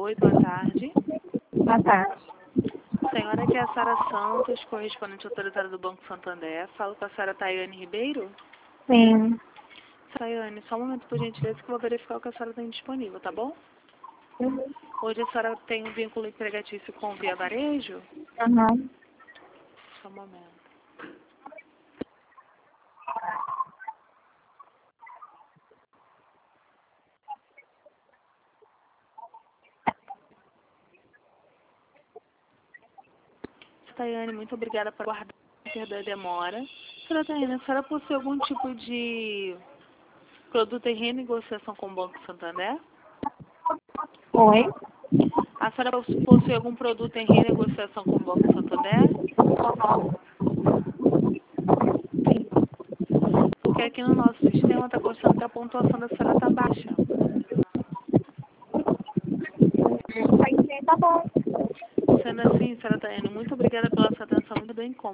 Oi, boa tarde. Boa tarde. Senhora, aqui é a Sara Santos, correspondente autorizada do Banco Santander. Falo com a senhora Tayane Ribeiro. Sim. Tayane, só um momento, por gentileza, que eu vou verificar o que a senhora tem disponível, tá bom? Hoje a senhora tem um vínculo empregatício com Via Varejo? Uhum. Só um momento. Tayane, muito obrigada por guardar a demora. Senhora Tayane, a senhora possui algum tipo de produto em renegociação com o Banco Santander? Oi? A senhora possui algum produto em renegociação com o Banco Santander? Porque aqui no nosso sistema está constando que a pontuação da senhora está baixa. Tá bom. Sendo assim, senhora Tayane, muito obrigada pela sua atenção, muito bem como.